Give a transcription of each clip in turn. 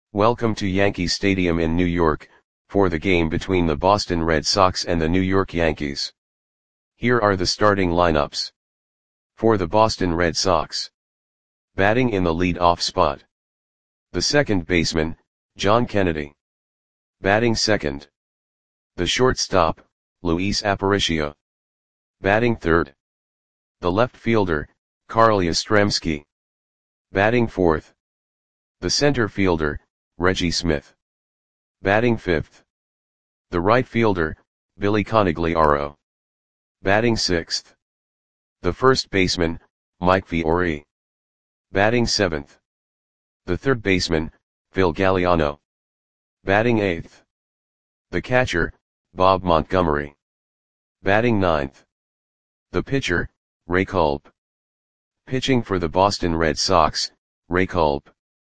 Welcome to Yankee Stadium in New York, for the game between the Boston Red Sox and the New York Yankees. Here are the starting lineups. For the Boston Red Sox. Batting in the lead-off spot. The second baseman, John Kennedy. Batting second. The shortstop, Luis Aparicio. Batting third. The left fielder, Carl Yastrzemski. Batting fourth. The center fielder, Reggie Smith. Batting fifth. The right fielder, Billy Conigliaro. Batting sixth. The first baseman, Mike Fiore. Batting seventh. The third baseman, Phil Galliano. Batting eighth. The catcher, Bob Montgomery. Batting ninth. The pitcher, Ray Culp. Pitching for the Boston Red Sox, Ray Culp.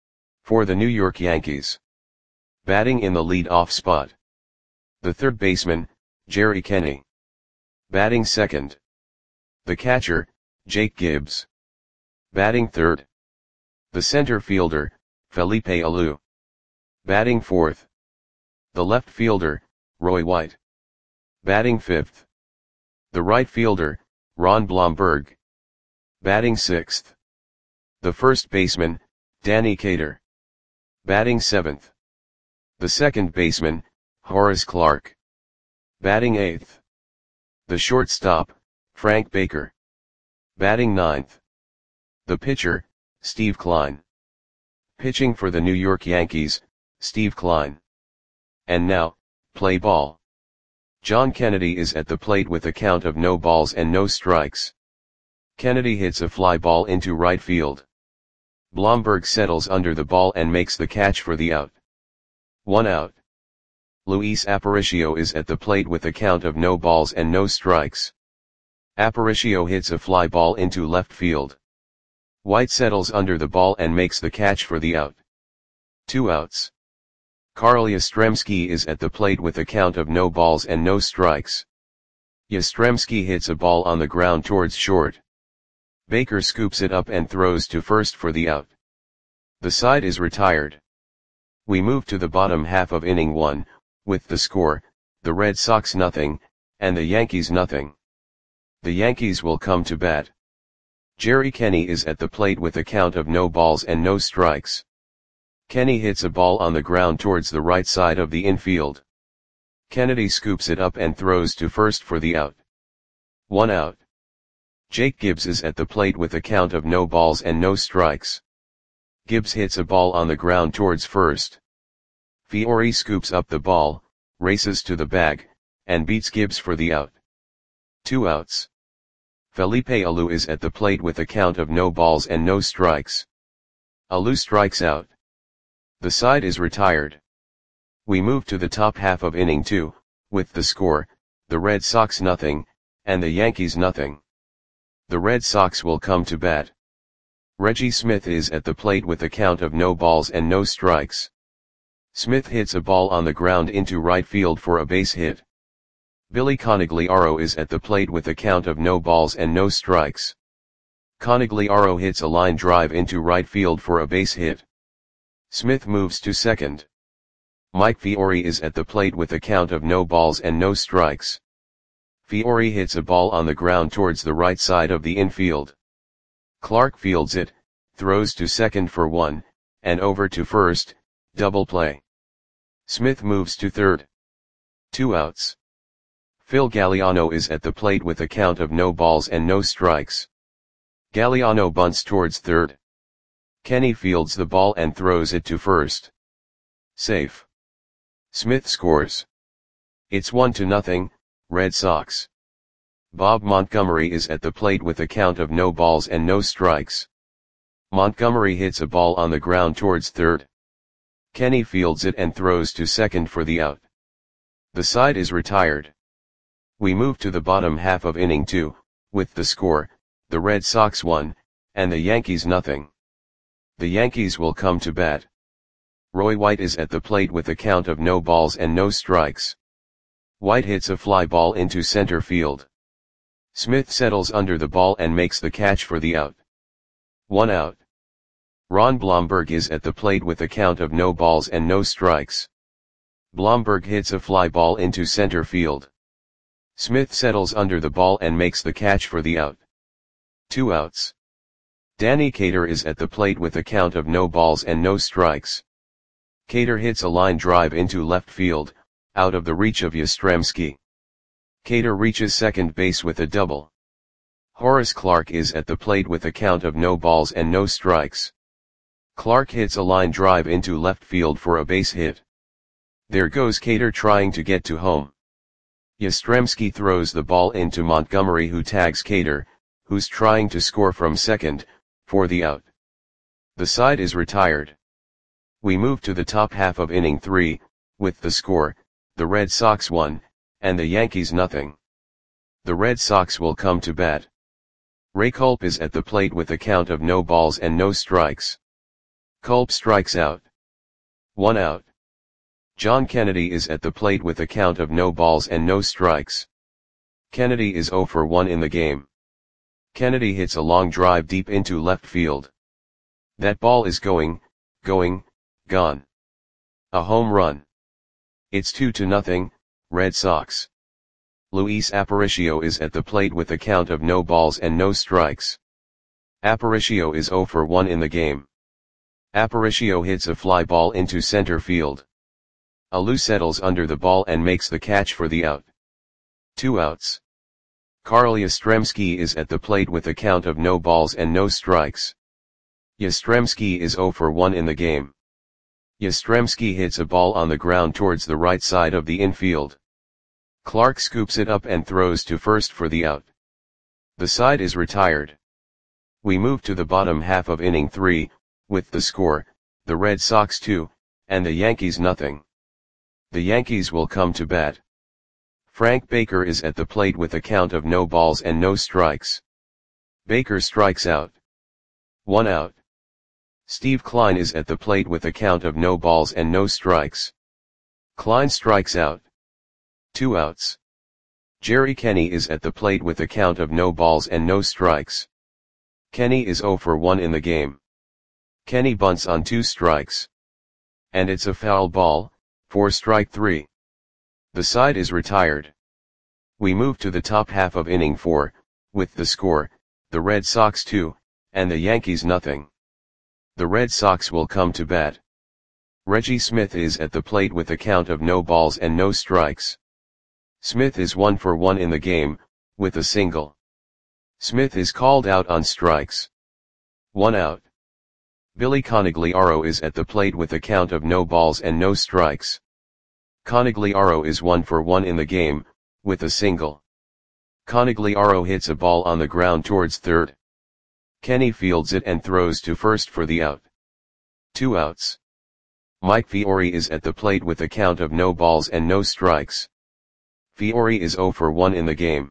For the New York Yankees. Batting in the lead-off spot. The third baseman, Jerry Kenney. Batting second. The catcher, Jake Gibbs. Batting third. The center fielder, Felipe Alou. Batting fourth. The left fielder, Roy White. Batting fifth. The right fielder, Ron Blomberg. Batting sixth. The first baseman, Danny Cater. Batting seventh. The second baseman, Horace Clarke. Batting eighth. The shortstop, Frank Baker. Batting ninth. The pitcher, Steve Kline. Pitching for the New York Yankees, Steve Kline. And now, play ball. John Kennedy is at the plate with a count of no balls and no strikes. Kennedy hits a fly ball into right field. Blomberg settles under the ball and makes the catch for the out. 1 out. Luis Aparicio is at the plate with a count of no balls and no strikes. Aparicio hits a fly ball into left field. White settles under the ball and makes the catch for the out. 2 outs. Carl Yastrzemski is at the plate with a count of no balls and no strikes. Yastrzemski hits a ball on the ground towards short. Baker scoops it up and throws to first for the out. The side is retired. We move to the bottom half of inning 1, with the score, the Red Sox nothing, and the Yankees nothing. The Yankees will come to bat. Jerry Kenney is at the plate with a count of no balls and no strikes. Kenney hits a ball on the ground towards the right side of the infield. Kennedy scoops it up and throws to first for the out. 1 out. Jake Gibbs is at the plate with a count of no balls and no strikes. Gibbs hits a ball on the ground towards first. Fiore scoops up the ball, races to the bag, and beats Gibbs for the out. 2 outs. Felipe Alou is at the plate with a count of no balls and no strikes. Alou strikes out. The side is retired. We move to the top half of inning 2, with the score, the Red Sox nothing, and the Yankees nothing. The Red Sox will come to bat. Reggie Smith is at the plate with a count of no balls and no strikes. Smith hits a ball on the ground into right field for a base hit. Billy Conigliaro is at the plate with a count of no balls and no strikes. Conigliaro hits a line drive into right field for a base hit. Smith moves to second. Mike Fiore is at the plate with a count of no balls and no strikes. Fiore hits a ball on the ground towards the right side of the infield. Clarke fields it, throws to second for 1, and over to first, double play. Smith moves to third. 2 outs. Phil Galliano is at the plate with a count of no balls and no strikes. Galliano bunts towards third. Kenney fields the ball and throws it to first. Safe. Smith scores. It's 1-0, Red Sox. Bob Montgomery is at the plate with a count of no balls and no strikes. Montgomery hits a ball on the ground towards third. Kenney fields it and throws to second for the out. The side is retired. We move to the bottom half of inning 2, with the score, the Red Sox 1, and the Yankees nothing. The Yankees will come to bat. Roy White is at the plate with a count of no balls and no strikes. White hits a fly ball into center field. Smith settles under the ball and makes the catch for the out. 1 out. Ron Blomberg is at the plate with a count of no balls and no strikes. Blomberg hits a fly ball into center field. Smith settles under the ball and makes the catch for the out. 2 outs. Danny Cater is at the plate with a count of no balls and no strikes. Cater hits a line drive into left field, out of the reach of Yastrzemski. Cater reaches second base with a double. Horace Clarke is at the plate with a count of no balls and no strikes. Clarke hits a line drive into left field for a base hit. There goes Cater trying to get to home. Yastrzemski throws the ball into Montgomery, who tags Cater, who's trying to score from second, for the out. The side is retired. We move to the top half of inning 3, with the score, the Red Sox 1, and the Yankees nothing. The Red Sox will come to bat. Ray Culp is at the plate with a count of no balls and no strikes. Culp strikes out. 1 out. John Kennedy is at the plate with a count of no balls and no strikes. Kennedy is 0 for 1 in the game. Kennedy hits a long drive deep into left field. That ball is gone. A home run. It's 2-0, Red Sox. Luis Aparicio is at the plate with a count of no balls and no strikes. Aparicio is 0 for 1 in the game. Aparicio hits a fly ball into center field. Alou settles under the ball and makes the catch for the out. 2 outs. Carl Yastrzemski is at the plate with a count of no balls and no strikes. Yastrzemski is 0 for 1 in the game. Yastrzemski hits a ball on the ground towards the right side of the infield. Clarke scoops it up and throws to first for the out. The side is retired. We move to the bottom half of inning 3, with the score, the Red Sox 2, and the Yankees nothing. The Yankees will come to bat. Frank Baker is at the plate with a count of no balls and no strikes. Baker strikes out. 1 out. Steve Kline is at the plate with a count of no balls and no strikes. Kline strikes out. 2 outs. Jerry Kenny is at the plate with a count of no balls and no strikes. Kenny is 0 for 1 in the game. Kenny bunts on 2 strikes. And it's a foul ball, for strike 3. The side is retired. We move to the top half of inning 4, with the score, the Red Sox 2, and the Yankees nothing. The Red Sox will come to bat. Reggie Smith is at the plate with a count of no balls and no strikes. Smith is 1 for 1 in the game, with a single. Smith is called out on strikes. 1 out. Billy Conigliaro is at the plate with a count of no balls and no strikes. Conigliaro is 1 for 1 in the game, with a single. Conigliaro hits a ball on the ground towards third. Kenny fields it and throws to first for the out. 2 outs. Mike Fiore is at the plate with a count of no balls and no strikes. Fiore is 0 for 1 in the game.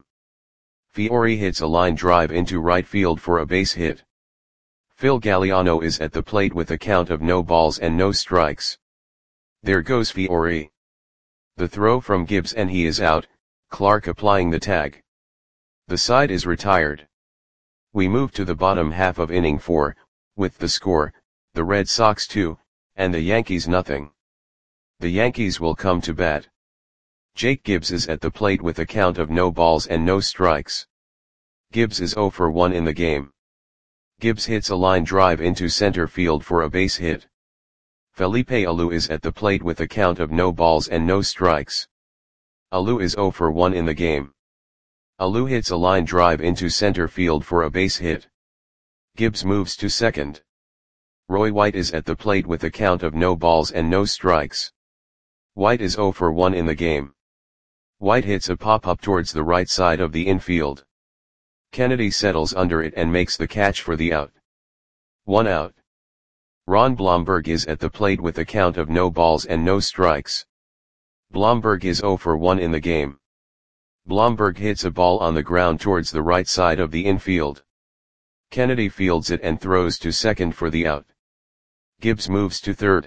Fiore hits a line drive into right field for a base hit. Phil Galliano is at the plate with a count of no balls and no strikes. There goes Fiore. The throw from Gibbs and he is out, Clarke applying the tag. The side is retired. We move to the bottom half of inning 4, with the score, the Red Sox 2, and the Yankees nothing. The Yankees will come to bat. Jake Gibbs is at the plate with a count of no balls and no strikes. Gibbs is 0 for 1 in the game. Gibbs hits a line drive into center field for a base hit. Felipe Alou is at the plate with a count of no balls and no strikes. Alou is 0 for 1 in the game. Alou hits a line drive into center field for a base hit. Gibbs moves to second. Roy White is at the plate with a count of no balls and no strikes. White is 0 for 1 in the game. White hits a pop-up towards the right side of the infield. Kennedy settles under it and makes the catch for the out. 1 out. Ron Blomberg is at the plate with a count of no balls and no strikes. Blomberg is 0 for 1 in the game. Blomberg hits a ball on the ground towards the right side of the infield. Kennedy fields it and throws to second for the out. Gibbs moves to third.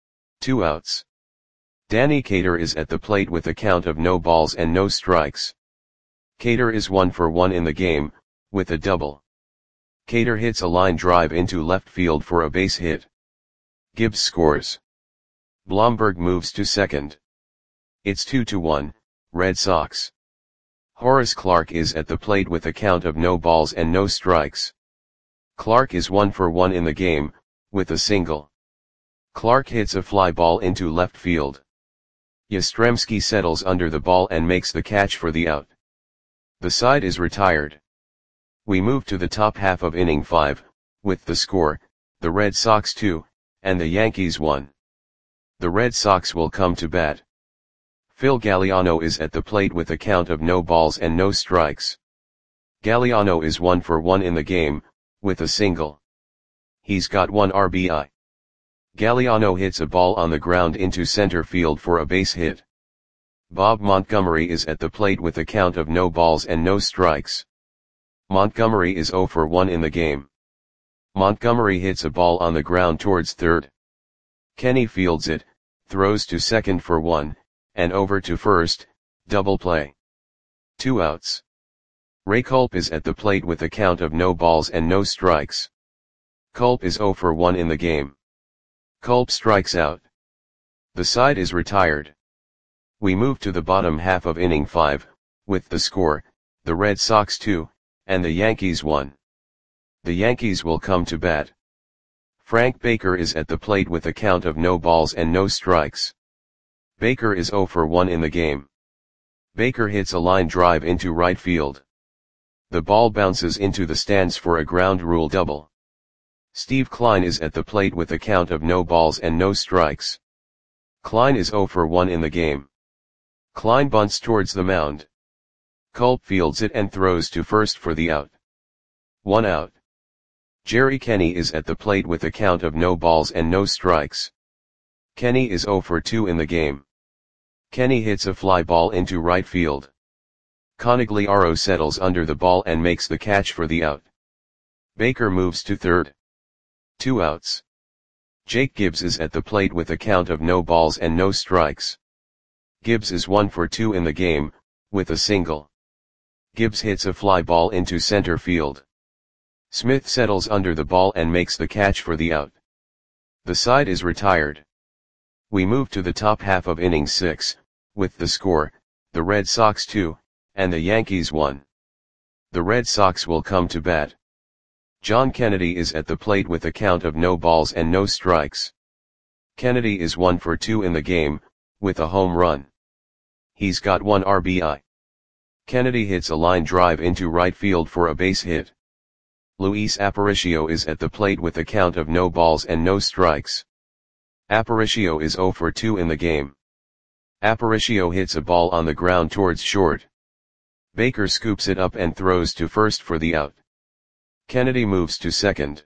2 outs. Danny Cater is at the plate with a count of no balls and no strikes. Cater is 1 for 1 in the game, with a double. Cater hits a line drive into left field for a base hit. Gibbs scores. Blomberg moves to second. It's 2-1, Red Sox. Horace Clarke is at the plate with a count of no balls and no strikes. Clarke is 1 for 1 in the game, with a single. Clarke hits a fly ball into left field. Yastrzemski settles under the ball and makes the catch for the out. The side is retired. We move to the top half of inning 5, with the score, the Red Sox 2, and the Yankees 1. The Red Sox will come to bat. Phil Galliano is at the plate with a count of no balls and no strikes. Galliano is 1 for 1 in the game, with a single. He's got 1 RBI. Galliano hits a ball on the ground into center field for a base hit. Bob Montgomery is at the plate with a count of no balls and no strikes. Montgomery is 0 for 1 in the game. Montgomery hits a ball on the ground towards third. Kenny fields it, throws to second for 1, and over to first, double play. 2 outs. Ray Culp is at the plate with a count of no balls and no strikes. Culp is 0 for 1 in the game. Culp strikes out. The side is retired. We move to the bottom half of inning 5, with the score, the Red Sox 2, and the Yankees 1. The Yankees will come to bat. Frank Baker is at the plate with a count of no balls and no strikes. Baker is 0 for 1 in the game. Baker hits a line drive into right field. The ball bounces into the stands for a ground rule double. Steve Klein is at the plate with a count of no balls and no strikes. Klein is 0 for 1 in the game. Klein bunts towards the mound. Culp fields it and throws to first for the out. 1 out. Jerry Kenny is at the plate with a count of no balls and no strikes. Kenny is 0 for 2 in the game. Kenny hits a fly ball into right field. Conigliaro settles under the ball and makes the catch for the out. Baker moves to third. 2 outs. Jake Gibbs is at the plate with a count of no balls and no strikes. Gibbs is 1 for 2 in the game, with a single. Gibbs hits a fly ball into center field. Smith settles under the ball and makes the catch for the out. The side is retired. We move to the top half of inning 6, with the score, the Red Sox 2, and the Yankees 1. The Red Sox will come to bat. John Kennedy is at the plate with a count of no balls and no strikes. Kennedy is 1 for 2 in the game, with a home run. He's got 1 RBI. Kennedy hits a line drive into right field for a base hit. Luis Aparicio is at the plate with a count of no balls and no strikes. Aparicio is 0 for 2 in the game. Aparicio hits a ball on the ground towards short. Baker scoops it up and throws to first for the out. Kennedy moves to second.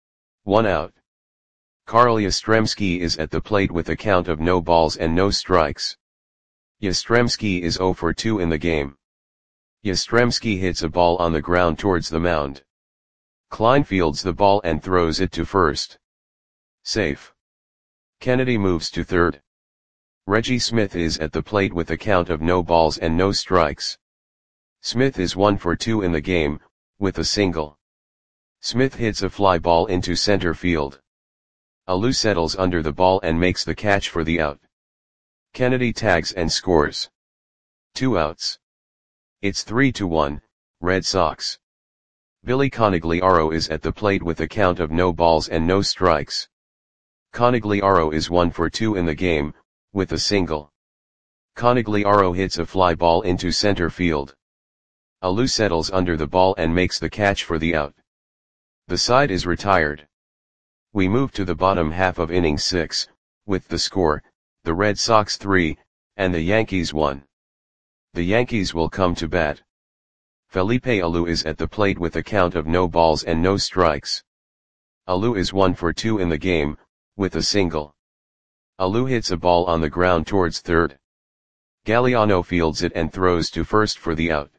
1 out. Carl Yastrzemski is at the plate with a count of no balls and no strikes. Yastrzemski is 0 for 2 in the game. Yastrzemski hits a ball on the ground towards the mound. Klein fields the ball and throws it to first. Safe. Kennedy moves to third. Reggie Smith is at the plate with a count of no balls and no strikes. Smith is 1 for 2 in the game, with a single. Smith hits a fly ball into center field. Alou settles under the ball and makes the catch for the out. Kennedy tags and scores. 2 outs. It's 3-1, Red Sox. Billy Conigliaro is at the plate with a count of no balls and no strikes. Conigliaro is 1 for 2 in the game, with a single. Conigliaro hits a fly ball into center field. Alou settles under the ball and makes the catch for the out. The side is retired. We move to the bottom half of inning 6, with the score, the Red Sox 3, and the Yankees 1. The Yankees will come to bat. Felipe Alou is at the plate with a count of no balls and no strikes. Alou is 1 for 2 in the game, with a single. Alou hits a ball on the ground towards third. Galliano fields it and throws to first for the out.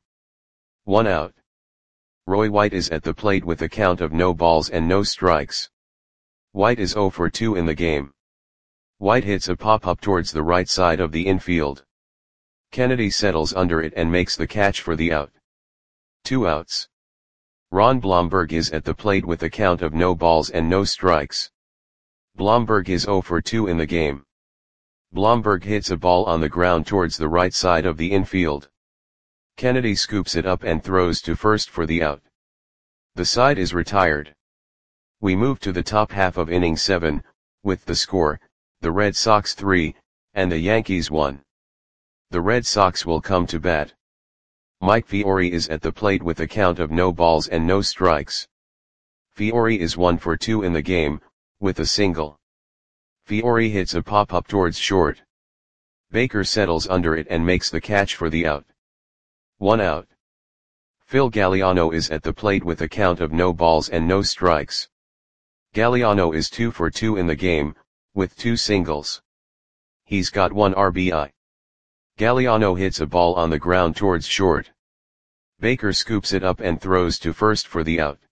1 out. Roy White is at the plate with a count of no balls and no strikes. White is 0 for 2 in the game. White hits a pop-up towards the right side of the infield. Kennedy settles under it and makes the catch for the out. 2 outs. Ron Blomberg is at the plate with a count of no balls and no strikes. Blomberg is 0 for 2 in the game. Blomberg hits a ball on the ground towards the right side of the infield. Kennedy scoops it up and throws to first for the out. The side is retired. We move to the top half of inning 7, with the score, the Red Sox 3, and the Yankees 1. The Red Sox will come to bat. Mike Fiore is at the plate with a count of no balls and no strikes. Fiore is 1 for 2 in the game, with a single. Fiore hits a pop-up towards short. Baker settles under it and makes the catch for the out. 1 out. Phil Galliano is at the plate with a count of no balls and no strikes. Galliano is 2 for 2 in the game, with 2 singles. He's got 1 RBI. Galliano hits a ball on the ground towards short. Baker scoops it up and throws to first for the out.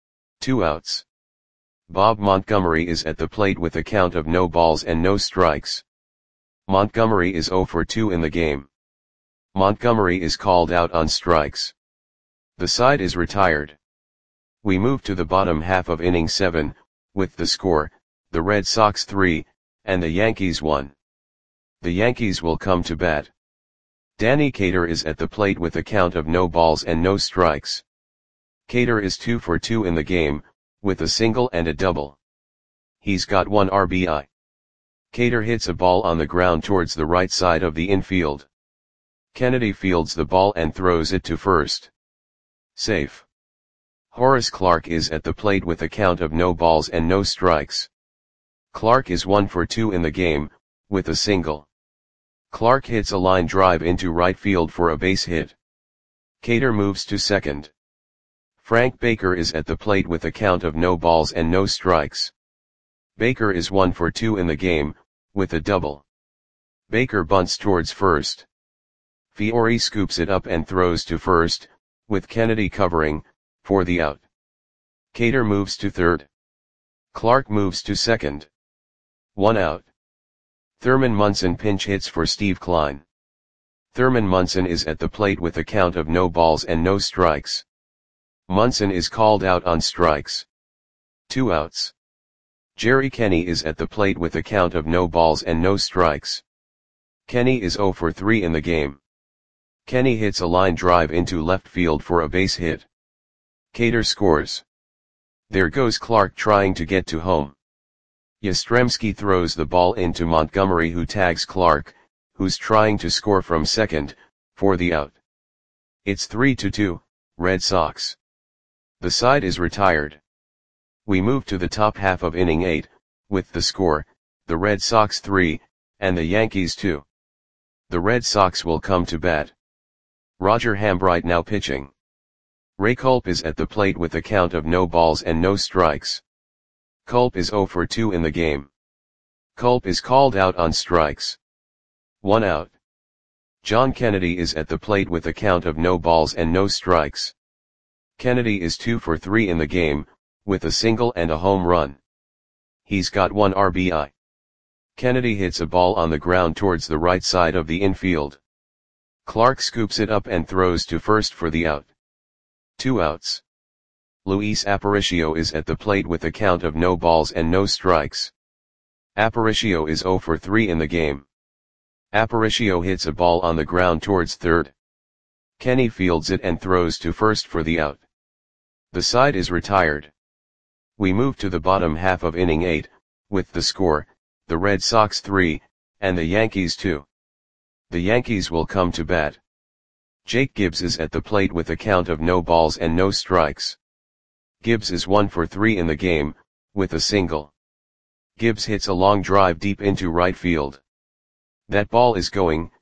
2 outs. Bob Montgomery is at the plate with a count of no balls and no strikes. Montgomery is 0 for 2 in the game. Montgomery is called out on strikes. The side is retired. We move to the bottom half of inning 7, with the score, the Red Sox 3, and the Yankees 1. The Yankees will come to bat. Danny Cater is at the plate with a count of no balls and no strikes. Cater is 2 for 2 in the game, with a single and a double. He's got 1 RBI. Cater hits a ball on the ground towards the right side of the infield. Kennedy fields the ball and throws it to first. Safe. Horace Clarke is at the plate with a count of no balls and no strikes. Clarke is 1 for 2 in the game, with a single. Clarke hits a line drive into right field for a base hit. Cater moves to second. Frank Baker is at the plate with a count of no balls and no strikes. Baker is 1 for 2 in the game, with a double. Baker bunts towards first. Fiore scoops it up and throws to first, with Kennedy covering, for the out. Cater moves to third. Clarke moves to second. 1 out. Thurman Munson pinch hits for Steve Kline. Thurman Munson is at the plate with a count of no balls and no strikes. Munson is called out on strikes. 2 outs. Jerry Kenny is at the plate with a count of no balls and no strikes. Kenny is 0 for 3 in the game. Kenny hits a line drive into left field for a base hit. Cater scores. There goes Clarke trying to get to home. Yastrzemski throws the ball into Montgomery, who tags Clarke, who's trying to score from second, for the out. It's 3-2, Red Sox. The side is retired. We move to the top half of inning 8, with the score, the Red Sox 3, and the Yankees 2. The Red Sox will come to bat. Roger Hambright now pitching. Ray Culp is at the plate with a count of no balls and no strikes. Culp is 0 for 2 in the game. Culp is called out on strikes. 1 out. John Kennedy is at the plate with a count of no balls and no strikes. Kennedy is 2 for 3 in the game, with a single and a home run. He's got 1 RBI. Kennedy hits a ball on the ground towards the right side of the infield. Clarke scoops it up and throws to first for the out. 2 outs. Luis Aparicio is at the plate with a count of no balls and no strikes. Aparicio is 0 for 3 in the game. Aparicio hits a ball on the ground towards third. Kenny fields it and throws to first for the out. The side is retired. We move to the bottom half of inning 8, with the score, the Red Sox 3, and the Yankees 2. The Yankees will come to bat. Jake Gibbs is at the plate with a count of no balls and no strikes. Gibbs is 1 for 3 in the game, with a single. Gibbs hits a long drive deep into right field. That ball is going,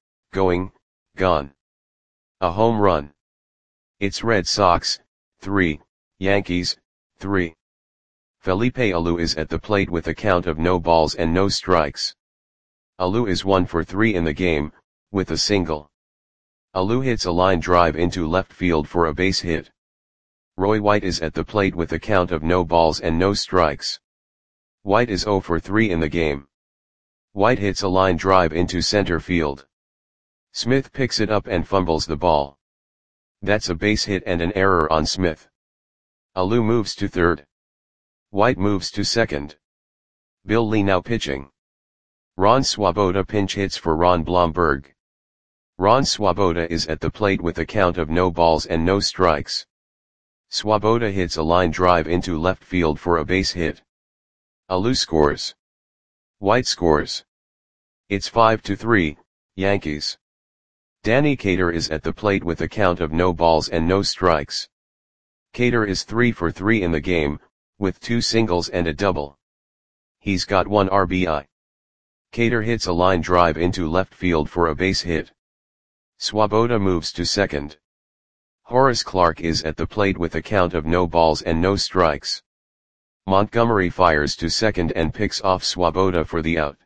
gone. A home run. It's Red Sox 3, Yankees 3. Felipe Alou is at the plate with a count of no balls and no strikes. Alou is 1 for 3 in the game, with a single. Alou hits a line drive into left field for a base hit. Roy White is at the plate with a count of no balls and no strikes. White is 0 for 3 in the game. White hits a line drive into center field. Smith picks it up and fumbles the ball. That's a base hit and an error on Smith. Alou moves to third. White moves to second. Bill Lee now pitching. Ron Swoboda pinch hits for Ron Blomberg. Ron Swoboda is at the plate with a count of no balls and no strikes. Swoboda hits a line drive into left field for a base hit. Alou scores. White scores. It's 5-3, Yankees. Danny Cater is at the plate with a count of no balls and no strikes. Cater is 3 for 3 in the game, with 2 singles and a double. He's got 1 RBI. Cater hits a line drive into left field for a base hit. Swoboda moves to second. Horace Clarke is at the plate with a count of no balls and no strikes. Montgomery fires to second and picks off Swoboda for the out.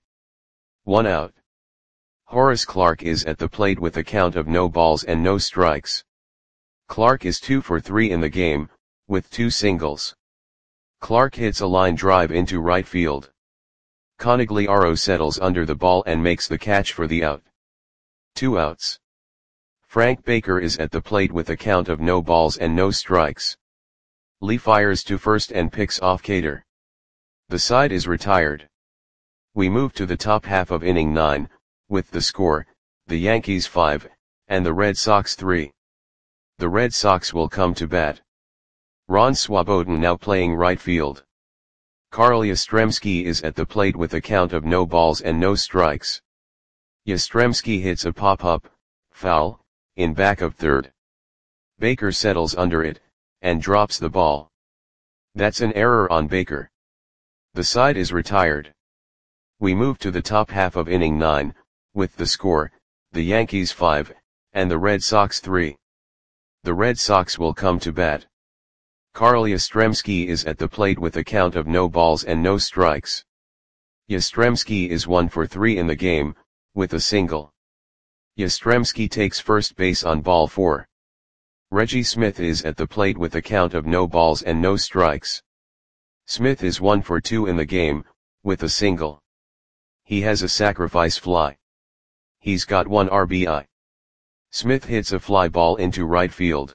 1 out. Horace Clarke is at the plate with a count of no balls and no strikes. Clarke is 2 for 3 in the game, with 2 singles. Clarke hits a line drive into right field. Conigliaro settles under the ball and makes the catch for the out. 2 outs. Frank Baker is at the plate with a count of no balls and no strikes. Lee fires to first and picks off Cater. The side is retired. We move to the top half of inning 9, with the score, the Yankees 5, and the Red Sox 3. The Red Sox will come to bat. Ron Swoboda now playing right field. Carl Yastrzemski is at the plate with a count of no balls and no strikes. Yastrzemski hits a pop-up, foul, in back of third. Baker settles under it, and drops the ball. That's an error on Baker. The side is retired. We move to the top half of inning 9, with the score, the Yankees 5, and the Red Sox 3. The Red Sox will come to bat. Carl Yastrzemski is at the plate with a count of no balls and no strikes. Yastrzemski is 1 for 3 in the game, with a single. Yastrzemski takes first base on ball 4. Reggie Smith is at the plate with a count of no balls and no strikes. Smith is 1 for 2 in the game, with a single. He has a sacrifice fly. He's got 1 RBI. Smith hits a fly ball into right field.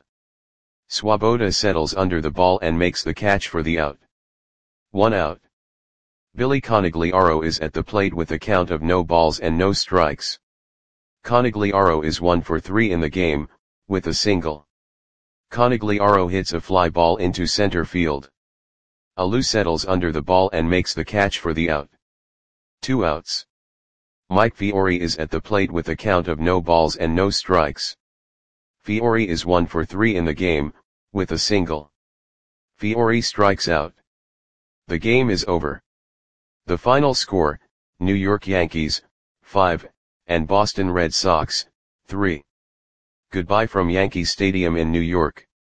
Swoboda settles under the ball and makes the catch for the out. 1 out. Billy Conigliaro is at the plate with a count of no balls and no strikes. Conigliaro is 1 for 3 in the game, with a single. Conigliaro hits a fly ball into center field. Alou settles under the ball and makes the catch for the out. 2 outs. Mike Fiore is at the plate with a count of no balls and no strikes. Fiore is 1 for 3 in the game, with a single. Fiore strikes out. The game is over. The final score, New York Yankees, 5, and Boston Red Sox, 3. Goodbye from Yankee Stadium in New York.